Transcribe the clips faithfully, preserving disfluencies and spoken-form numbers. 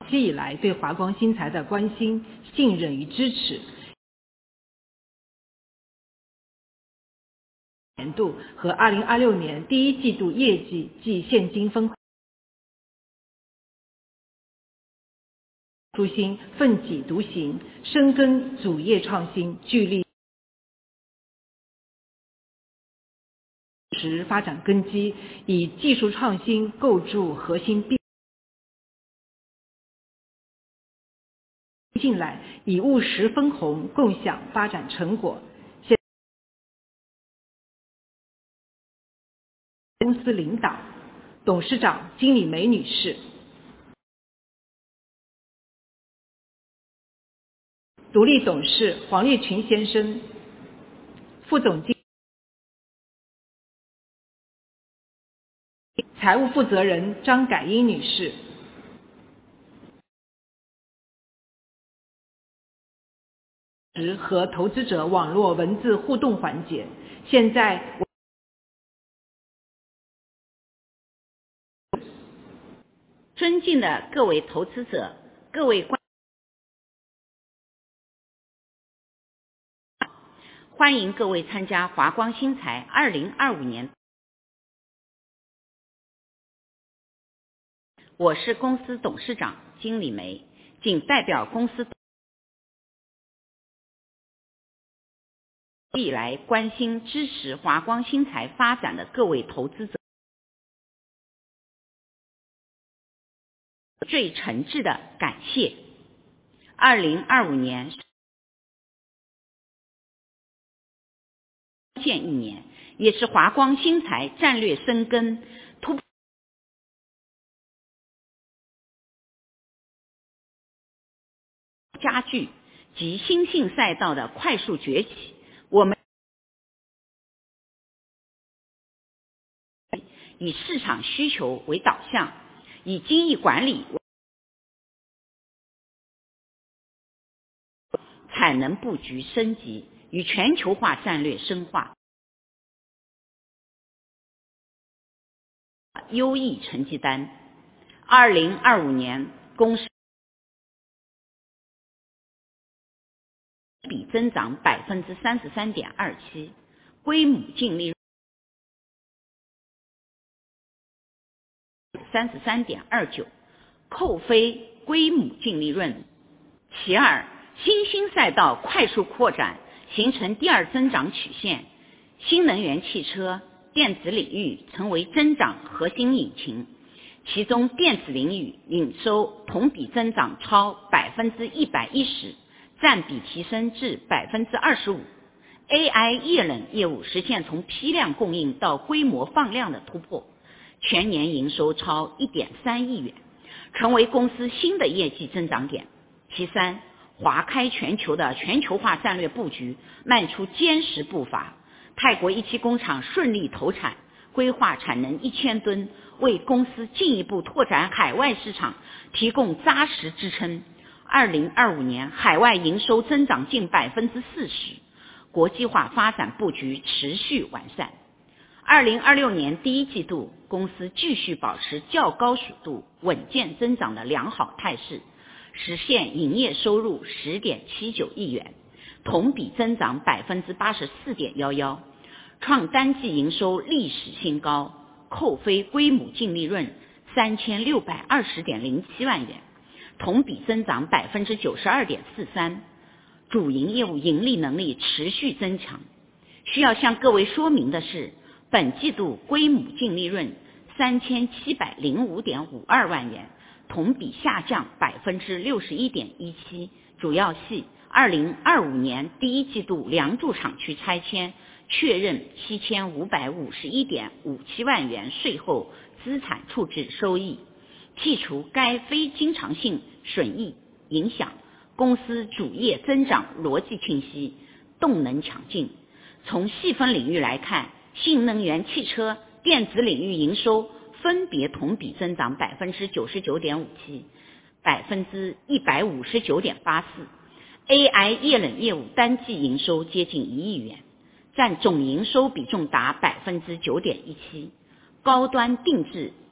期以来对华光新材的关心、信任与支持。年度和二零二六年第一季度业绩及现金分初心，奋己独行，深耕主业创新，聚力实发展根基，以技术创新构筑核心并进来，以务实分红，共享发展成果。现公司领导、董事长金理梅女士，独立董事黄烈群先生，副总经财务负责人张改英女士，和投资者网络文字互动环节。现在尊敬的各位投资者、各位观欢迎各位参加华光新材二零二五年。我是公司董事长金理梅，仅代表公司以来关心支持华光新材发展的各位投资者，最诚挚的感谢。二零二五年现一年，也是华光新材战略深耕、突破家具及新兴赛道的快速崛起。我们以市场需求为导向，以经营管理为产能布局升级与全球化战略深化，优异成绩单。二零二五年公司比增长百分之三十三点二七，规模净利润三十三点二九，扣非规模净利润。其二，新兴赛道快速扩展，形成第二增长曲线，新能源汽车、电子领域成为增长核心引擎，其中电子领域营收同比增长超百分之一百一十，占比提升至百分之二十五。A I 液冷业务实现从批量供应到规模放量的突破，全年营收超 一点三亿元，成为公司新的业绩增长点。其三，华开全球的全球化战略布局迈出坚实步伐，泰国一期工厂顺利投产，规划产能一千吨，为公司进一步拓展海外市场提供扎实支撑。二零二五年海外营收增长近百分之四十，国际化发展布局持续完善。二零二六年第一季度，公司继续保持较高速度稳健增长的良好态势，实现营业收入十点七九亿元，同比增长百分之八十四点幺幺，创单季营收历史新高，扣非规模净利润三千六百二十点零七万元，同比增长百分之九十二点四三，主营业务盈利能力持续增强。需要向各位说明的是，本季度规模净利润三千七百零五点五二万元，同比下降百分之六十一点一七，主要系二零二五年第一季度梁祝厂区拆迁确认七千五百五十一点五七万元税后资产处置收益，剔除该非经常性损益影响，公司主业增长逻辑清晰，动能强劲。从细分领域来看，新能源汽车、电子领域营收分别同比增长百分之九十九点五七、百分之一百五十九点八四。A I 液冷业务单季营收接近一亿元，占总营收比重达百分之九点一七。高端定制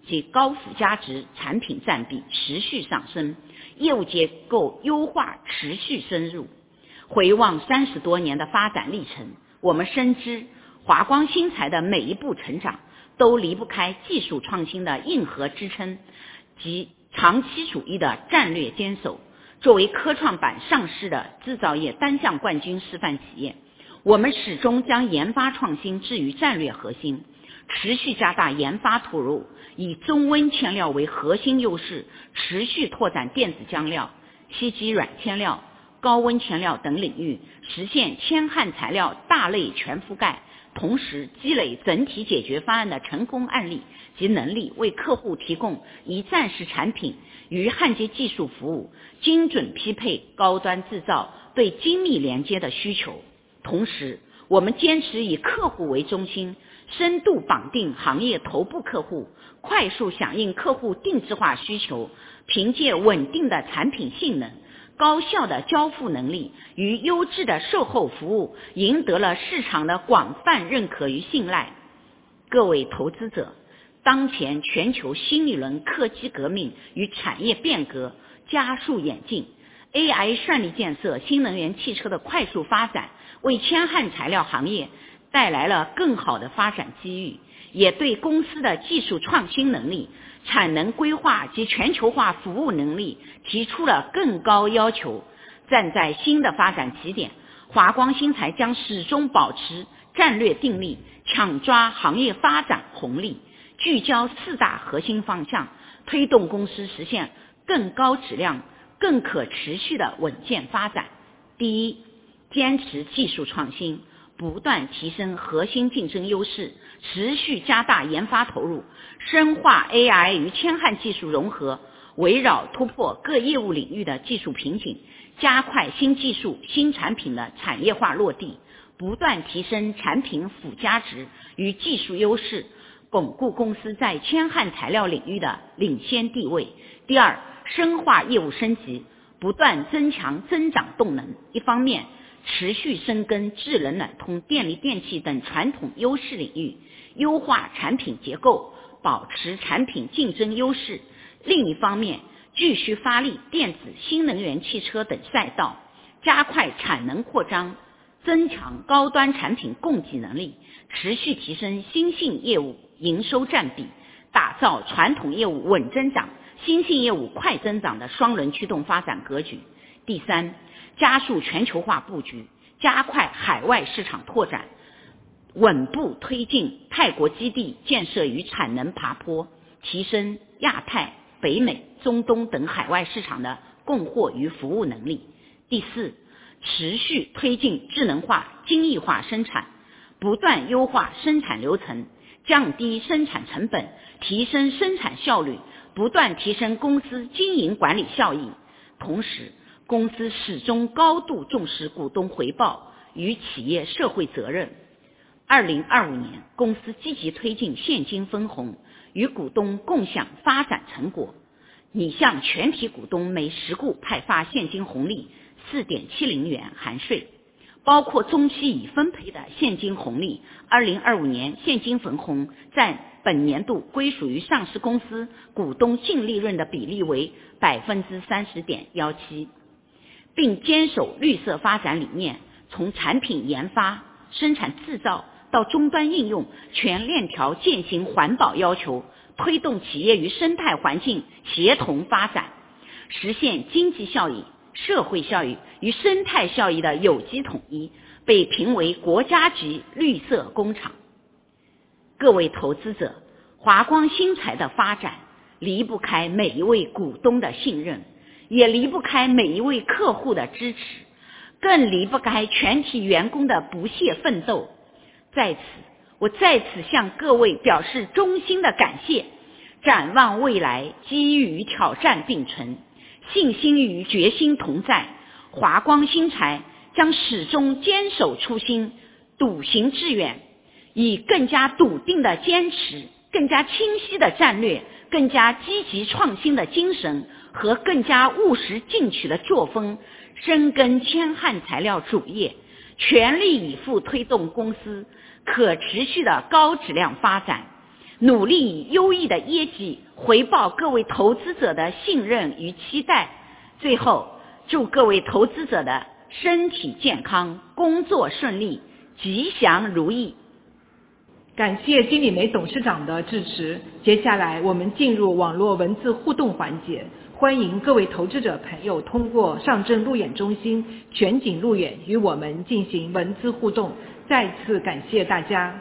及高附加值产品占比持续上升，业务结构优化持续深入。回望三十多年的发展历程，我们深知华光新材的每一步成长都离不开技术创新的硬核支撑及长期主义的战略坚守。作为科创板上市的制造业单项冠军示范企业，我们始终将研发创新置于战略核心，持续加大研发投入，以中温铅料为核心优势，持续拓展电子浆料、吸积软铅料、高温铅料等领域，实现铅焊材料大类全覆盖，同时积累整体解决方案的成功案例及能力，为客户提供一站式产品与焊接技术服务，精准匹配高端制造对精密连接的需求。同时，我们坚持以客户为中心，深度绑定行业头部客户，快速响应客户定制化需求，凭借稳定的产品性能、高效的交付能力与优质的售后服务，赢得了市场的广泛认可与信赖。各位投资者，当前全球新一轮科技革命与产业变革加速演进， A I 算力建设、新能源汽车的快速发展，为铅焊材料行业带来了更好的发展机遇，也对公司的技术创新能力、产能规划及全球化服务能力提出了更高要求。站在新的发展起点，华光新材将始终保持战略定力，抢抓行业发展红利，聚焦四大核心方向，推动公司实现更高质量、更可持续的稳健发展。第一，坚持技术创新，不断提升核心竞争优势，持续加大研发投入，深化 A I 与铅焊技术融合，围绕突破各业务领域的技术瓶颈，加快新技术、新产品的产业化落地，不断提升产品附加值与技术优势，巩固公司在铅焊材料领域的领先地位。第二，深化业务升级，不断增强增长动能。一方面，持续深耕智能暖通、电力电器等传统优势领域，优化产品结构，保持产品竞争优势；另一方面，继续发力电子、新能源汽车等赛道，加快产能扩张，增强高端产品供给能力，持续提升新兴业务营收占比，打造传统业务稳增长、新兴业务快增长的双轮驱动发展格局。第三，加速全球化布局，加快海外市场拓展，稳步推进泰国基地建设与产能爬坡，提升亚太、北美、中东等海外市场的供货与服务能力。第四，持续推进智能化、精益化生产，不断优化生产流程，降低生产成本，提升生产效率，不断提升公司经营管理效益。同时，公司始终高度重视股东回报与企业社会责任。二零二五年，公司积极推进现金分红，与股东共享发展成果，拟向全体股东每十股派发现金红利 四点七零元含税，包括中期已分配的现金红利。二零二五年现金分红占本年度归属于上市公司股东净利润的比例为百分之三十点幺七，并坚守绿色发展理念，从产品研发、生产制造到终端应用，全链条践行环保要求，推动企业与生态环境协同发展，实现经济效益、社会效益与生态效益的有机统一，被评为国家级绿色工厂。各位投资者，华光新材的发展离不开每一位股东的信任，也离不开每一位客户的支持，更离不开全体员工的不懈奋斗。在此，我再次向各位表示衷心的感谢。展望未来，机遇与挑战并存，信心与决心同在，华光新材将始终坚守初心，笃行致远，以更加笃定的坚持、更加清晰的战略、更加积极创新的精神和更加务实进取的作风，深耕铅焊材料主业，全力以赴推动公司可持续的高质量发展， 努力以优异的业绩回报各位投资者的信任与期待。最后，祝各位投资者的身体健康，工作顺利，吉祥如意。 感谢金理梅董事长的致辞。接下来我们进入网络文字互动环节，欢迎各位投资者朋友通过上证路演中心全景路演与我们进行文字互动。再次感谢大家。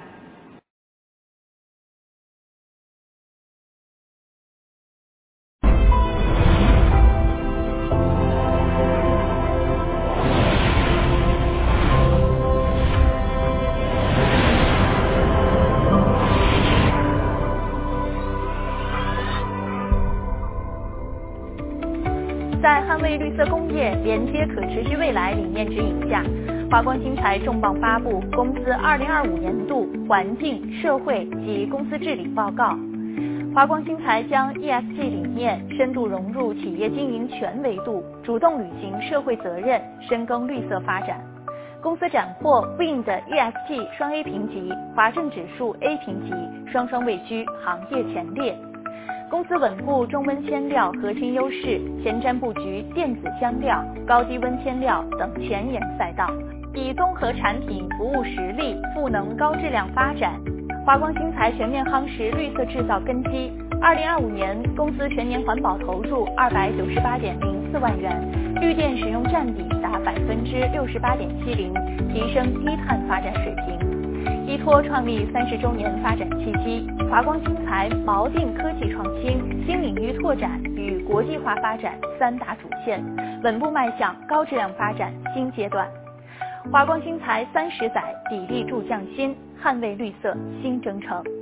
在捍卫绿色工业、连接可持续未来理念指引下，华光新材重磅发布公司二零二五年度环境、社会及公司治理报告。华光新材将 E S G 理念深度融入企业经营全维度，主动履行社会责任，深耕绿色发展。公司斩获 W I N 的 E S G 双 A 评级，华证指数 A 评级，双双位居行业前列。公司稳固中温铅料核心优势，前瞻布局电子香料、高低温铅料等前沿赛道，以综合产品服务实力赋能高质量发展。华光新材全面夯实绿色制造根基。二零二五年，公司全年环保投入二百九十八点零四万元，绿电使用占比达百分之六十八点七零，提升低碳发展水平。依托创立三十周年发展契机，华光新材锚定科技创新、新领域拓展与国际化发展三大主线，稳步迈向高质量发展新阶段。华光新材三十载砥砺铸匠心，捍卫绿色新征程。